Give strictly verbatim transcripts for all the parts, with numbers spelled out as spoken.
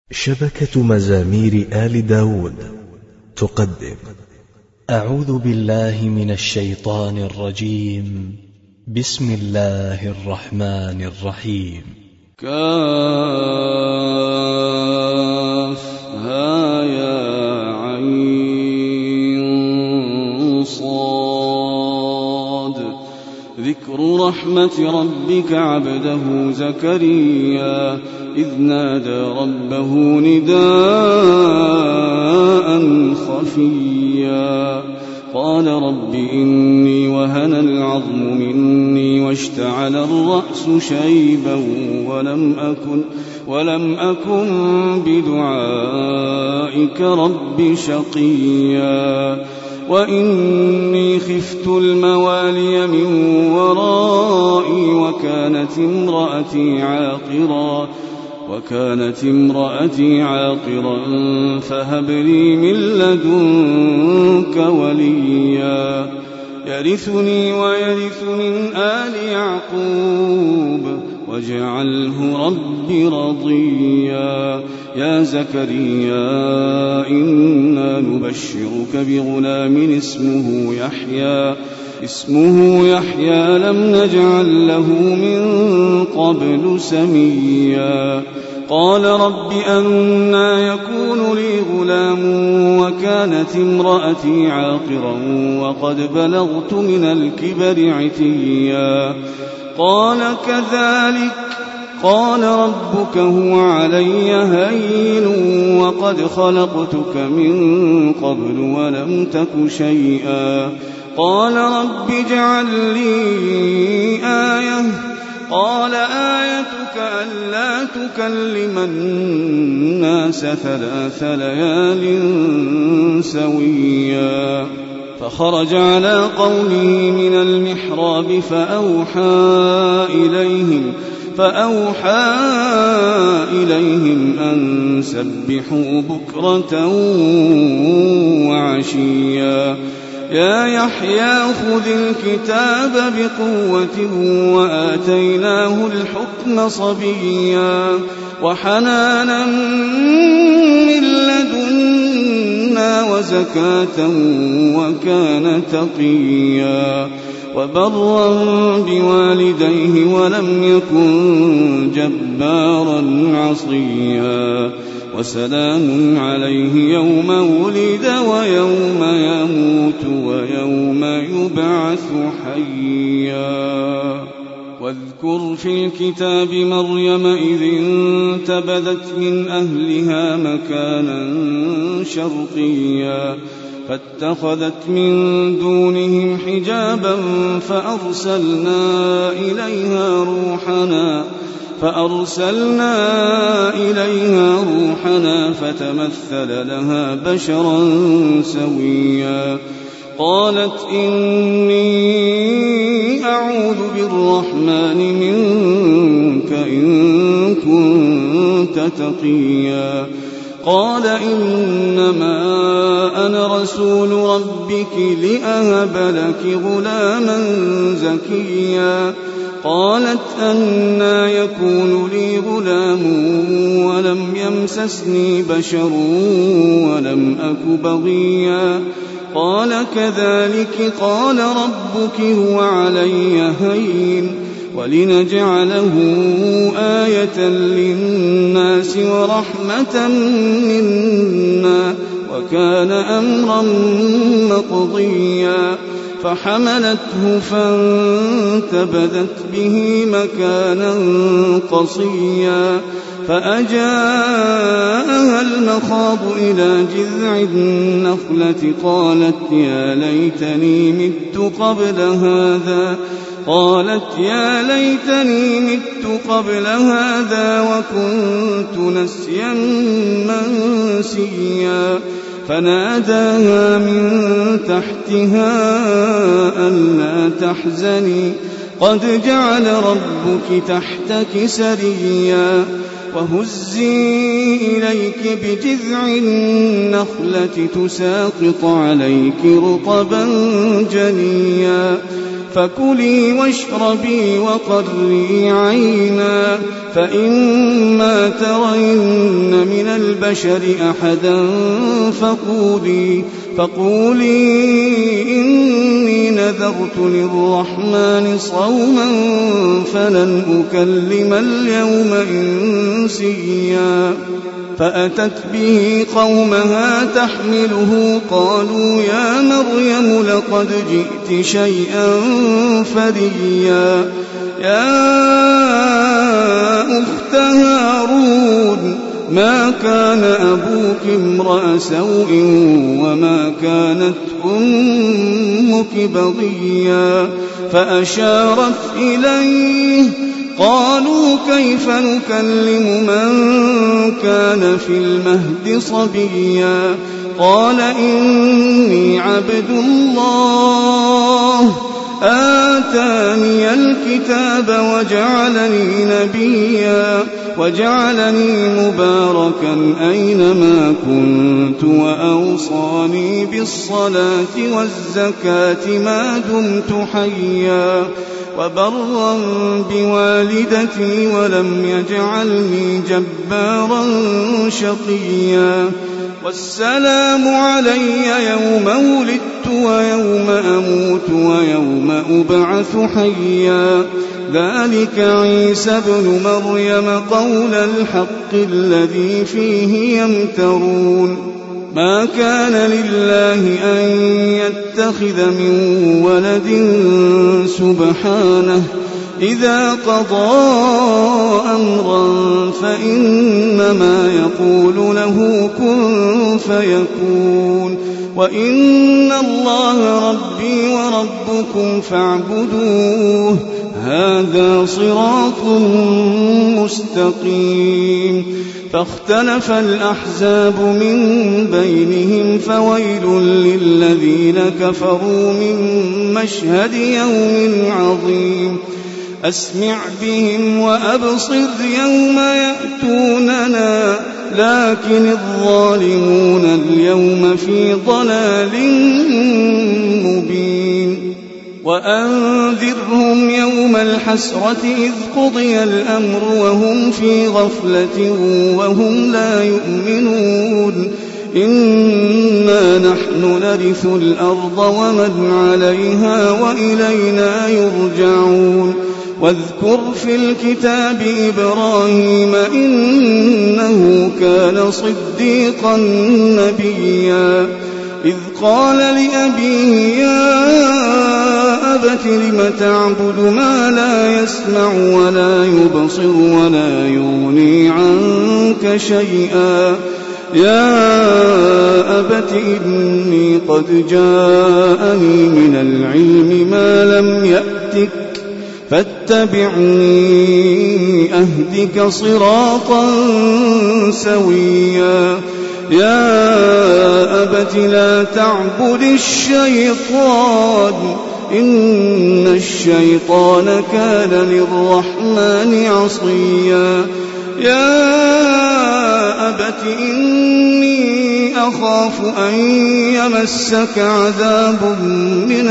شبكة مزامير آل داود تقدم أعوذ بالله من الشيطان الرجيم. بسم الله الرحمن الرحيم. كاف ها يا عين صاد. ذكر رحمة ربك عبده زكريا إذ نادى ربه نداء خفيا قال رب إني وهن العظم مني واشتعل الرأس شيبا ولم أكن, ولم أكن بدعائك رب شقيا وإني خفت الموالي من ورائي وكانت امرأتي عاقرا وكانت امرأتي عاقرا فهب لي من لدنك وليا يرثني ويرث من آل يعقوب واجعله رب رضيا. يا زكريا إنا نبشرك بغلام اسمه يحيى اسمه يحيى لم نجعل له من قبل سميا. قال رب أنى يكون لي غلام وكانت امرأتي عاقرا وقد بلغت من الكبر عتيا. قال كذلك قال ربك هو علي هين وقد خلقتك من قبل ولم تك شيئا. قال رب اجعل لي آية قال آيتك ألا تكلم الناس ثلاث ليال سويا. فخرج على قومه من المحراب فأوحى إليهم فأوحى إليهم أن سبحوا بكرة وعشيا. يا يحيى خذ الكتاب بقوة وآتيناه الحكم صبيا وحنانا من لدنا وزكاة وكان تقيا وبرا بوالديه ولم يكن جبارا عصيا. وسلام عليه يوم ولد ويوم يموت ويوم يبعث حيا. واذكر في الكتاب مريم إذ انتبذت من أهلها مكانا شرقيا فاتخذت من دونهم حجابا فأرسلنا إليها روحنا فأرسلنا إليها روحنا فتمثل لها بشرا سويا. قالت إني أعوذ بالرحمن منك إن كنت تقيا. قال إنما أنا رسول ربك لأهب لك غلاما زكيا. قالت أنى يكون لي غلام ولم يمسسني بشر ولم أك بغيا. قال كذلك قال ربك هو علي هين ولنجعله آية للناس ورحمة منا وكان أمرا مقضيا. فحملته فانتبذت به مكانا قصيا فأجاءها المخاض إلى جذع النخلة قالت يا ليتني مت قبل هذا قالت يا ليتني مت قبل هذا وكنت نسيا منسيا. فناداها من تحتها ألا تحزني قد جعل ربك تحتك سريا. وهزي إليك بجذع النخلة تساقط عليك رطبا جنيا. فكلي واشربي وقري عينا فإما ترين من البشر أحدا فقولي, فقولي إني نذرت للرحمن صوما فلن أكلم اليوم إنسيا. فأتت به قومها تحمله قالوا يا مريم لقد جئت شيئا فريا. يا أخت هارون ما كان أبوك امرأ سوء وما كانت أمك بغيا. فأشارت إليه قالوا كيف نكلم من كان في المهد صبيا. قال إني عبد الله آتاني الكتاب وجعلني نبيا وجعلني مباركا أينما كنت وأوصاني بالصلاة والزكاة ما دمت حيا وبرا بوالدتي ولم يجعلني جبارا شقيا. والسلام علي يوم ولدت ويوم أموت ويوم أبعث حيا. ذلك عيسى ابن مريم قول الحق الذي فيه يمترون. ما كان لله أن يتخذ من ولد سبحانه إذا قضى أمرا فإنما يقول له كن فيكون. وإن الله ربي وربكم فاعبدوه هذا صراط مستقيم. فاختلف الأحزاب من بينهم فويل للذين كفروا من مشهد يوم عظيم. أسمع بهم وأبصر يوم يأتوننا لكن الظالمون اليوم في ضلال مبين. وأنذرهم يوم الحسرة إذ قضي الأمر وهم في غفلة وهم لا يؤمنون. إنا نحن نرث الأرض ومن عليها وإلينا يرجعون. واذكر في الكتاب إبراهيم إنه كان صديقا نبيا. إذ قال لأبيه يا أبت لم تعبد ما لا يسمع ولا يبصر ولا يغني عنك شيئا. يا أبت إني قد جاءني من العلم ما لم يأتك فاتبعني أهدك صراطا سويا. يا أبت لا تعبد الشيطان إن الشيطان كان للرحمن عصيا. يا أبت إني أخاف أن يمسك عذاب من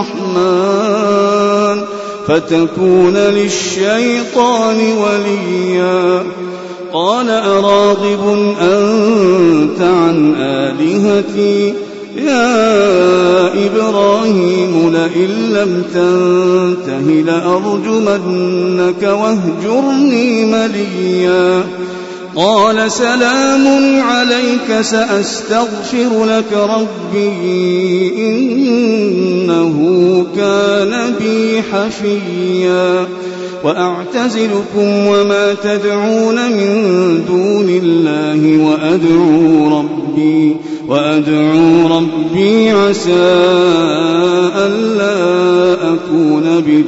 الرحمن فتكون للشيطان وليا. قال أراغب أنت عن آلهتي يا إبراهيم لئن لم تنته لأرجمنك واهجرني مليا. قال سلام عليك سأستغفر لك ربي إنه كان بي حفيا. وأعتزلكم وما تدعون من دون الله وأدعو ربي وأدعو ربي عسى ألا أكون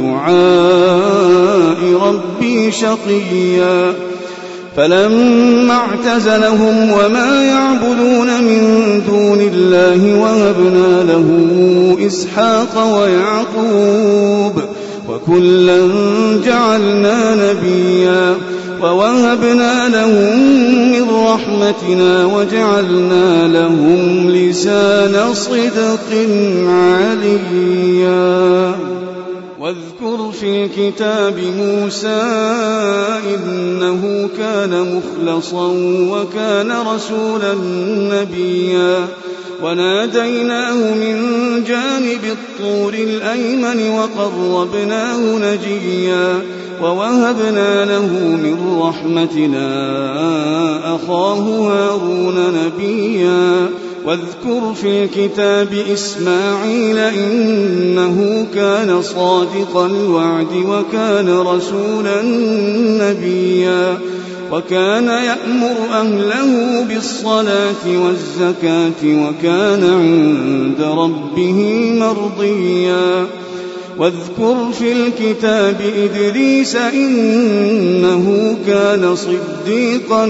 بدعاء ربي شقيا. فلما اعتزلهم وما يعبدون من دون الله وهبنا له إسحاق ويعقوب وكلا جعلنا نبيا ووهبنا لهم من رحمتنا وجعلنا لهم لسان صدق عليا. واذكر في الكتاب موسى إنه كان مخلصا وكان رسولا نبيا وناديناه من جانب الطور الأيمن وقربناه نجيا ووهبنا له من رحمتنا أخاه هارون نبيا واذكر في الكتاب إسماعيل إنه كان صادق الوعد وكان رسولا نبيا وكان يأمر أهله بالصلاة والزكاة وكان عند ربه مرضيا واذكر في الكتاب إدريس إنه كان صديقا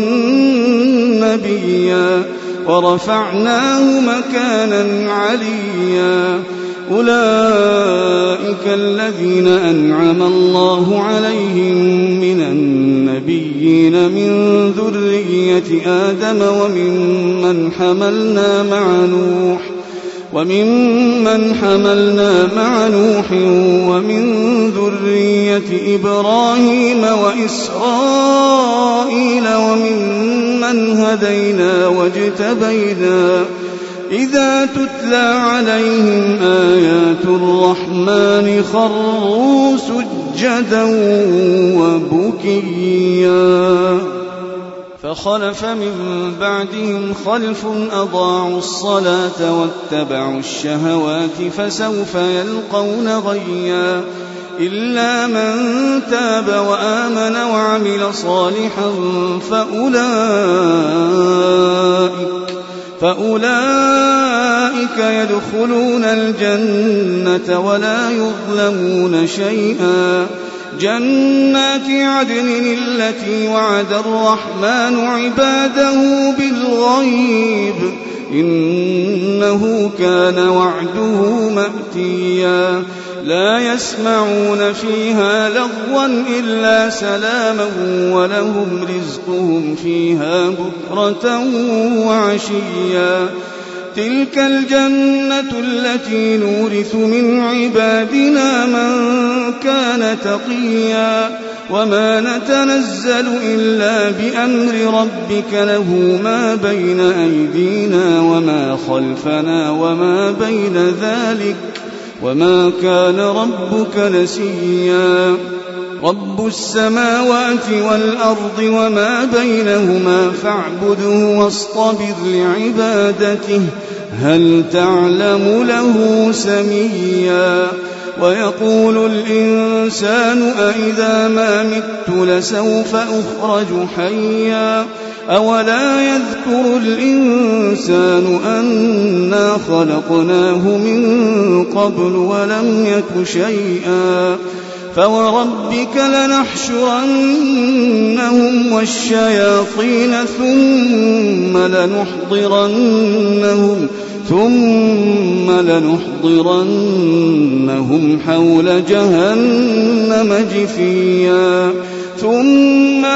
نبيا ورفعناه مكانا عليا أولئك الذين أنعم الله عليهم من النبيين من ذرية آدم وممن حملنا مع نوح وممن حملنا مع نوح ومن ذرية إبراهيم وإسرائيل وممن هدينا واجتبينا إذا تتلى عليهم آيات الرحمن خروا سجدا وبكيا فخلف من بعدهم خلف أضاعوا الصلاة واتبعوا الشهوات فسوف يلقون غيا إلا من تاب وآمن وعمل صالحا فأولئك فأولئك يدخلون الجنة ولا يظلمون شيئا جنات عدن التي وعد الرحمن عباده بالغيب إنه كان وعده مأتيا لا يسمعون فيها لغوا إلا سلاما ولهم رزقهم فيها بكرة وعشيا تلك الجنة التي نورث من عبادنا من كان تقيا وما نتنزل إلا بأمر ربك له ما بين أيدينا وما خلفنا وما بين ذلك وما كان ربك نسيا رب السماوات والأرض وما بينهما فاعبده واصطبر لعبادته هل تعلم له سميا ويقول الإنسان أإذا ما مت لسوف أخرج حيا أولا يذكر الإنسان أنا خلقناه من قبل ولم يك شيئا فوربك لنحشرنهم والشياطين ثم لنحضرنهم ثم لنحضرنهم حول جهنم جثيا ثم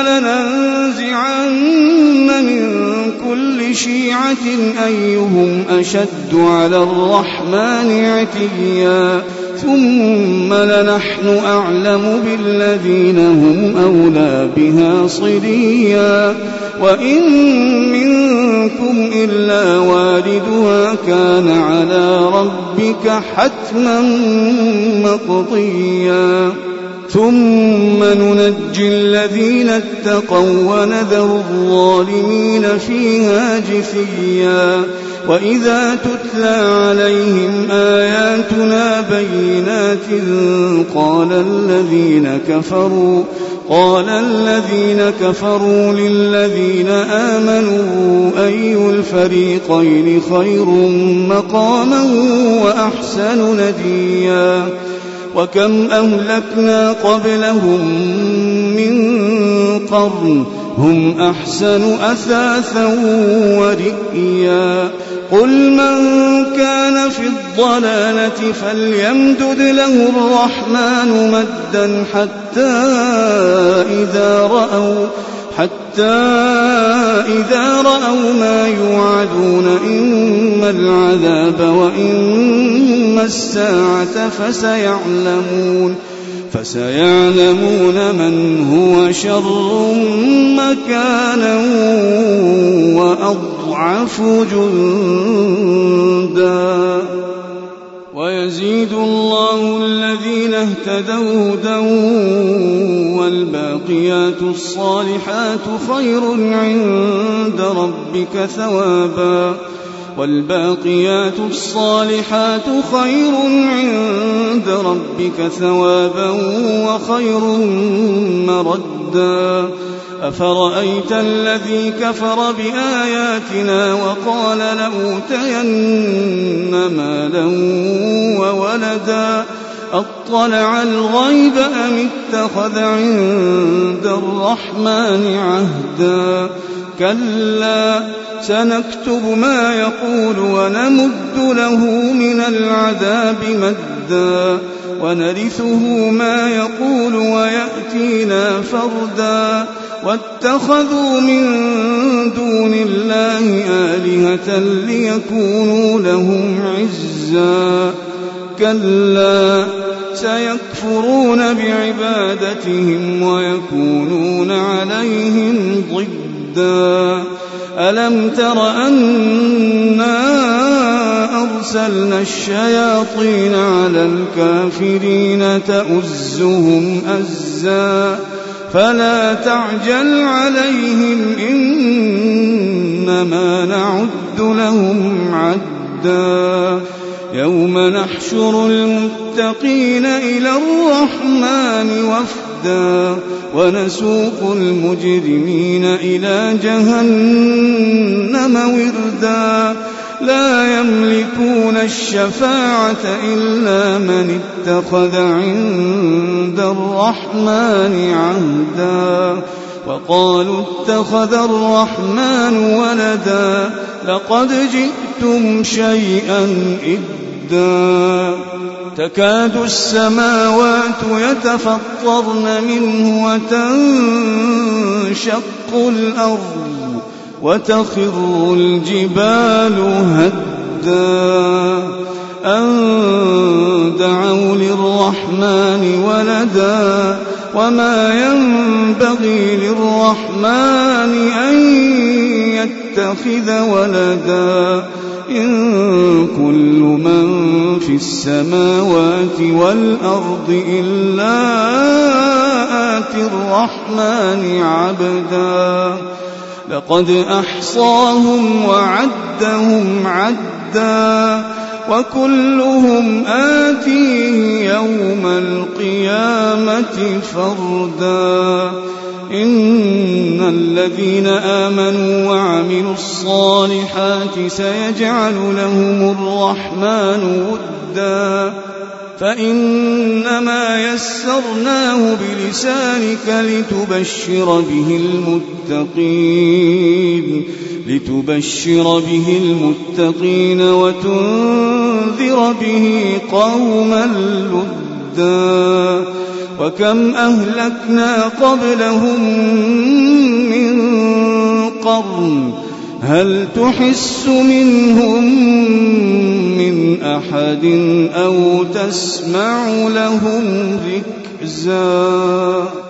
لننزعن من كل شيعة أيهم أشد على الرحمن عتيا ثم لنحن أعلم بالذين هم أولى بها صليا وإن منكم إلا واردها كان على ربك حتما مقضيا ثم ننجي الذين اتقوا ونذر الظالمين فيها جثيا وإذا تتلى عليهم آياتنا بينات قال الذين كفروا قال الذين كفروا للذين آمنوا أي الفريقين خير مقاما وأحسن نديا وكم أهلكنا قبلهم من قرن هم أحسن أثاثا ورئيا قل من كان في الضلالة فليمدد له الرحمن مدا حتى إذا رأوا حتى إذا رأوا ما يوعدون إما العذاب وإما ما الساعة فسيعلمون فسيعلمون من هو شر مكانا وأضعف جندا. ويزيد الله الذين اهتدوا هدى والباقيات الصالحات خير عند ربك ثوابا والباقيات الصالحات خير عند ربك ثوابا وخير مردا. أفرأيت الذي كفر بآياتنا وقال لأوتين مالا وولدا أطلع الغيب أم اتخذ عند الرحمن عهدا. كلا سنكتب ما يقول ونمد له من العذاب مدا ونرثه ما يقول ويأتينا فردا. واتخذوا من دون الله آلهة ليكونوا لهم عزا. كلا سيكفرون بعبادتهم ويكونون عليهم ضدا. ألم تر أنا أرسلنا الشياطين على الكافرين تؤزهم أزا فلا تعجل عليهم إنما نعد لهم عدا. يوم نحشر المتقين إلى الرحمن وفدا ونسوق المجرمين إلى جهنم وردا. لا يملكون الشفاعة إلا من اتخذ عند الرحمن عهدا. وقالوا اتخذ الرحمن ولدا لقد جئتم شيئا إدا. تكاد السماوات يتفطرن منه وتنشق الأرض وتخر الجبال هدا أن دعوا للرحمن ولدا وما ينبغي للرحمن أن يتخذ ولدا. إن كل من في السماوات والأرض إلا آتي الرحمن عبدا. لقد أحصاهم وعدهم عدا وكلهم آتيه يوم القيامة فردا. إن الذين آمنوا وعملوا الصالحات سيجعل لهم الرحمن ودا فإنما يسرناه بلسانك لتبشر به المتقين لتبشر به المتقين وتنذر به قوما لدا. وكم أهلكنا قبلهم من قرن هل تحس منهم من أحد أو تسمع لهم ركزا.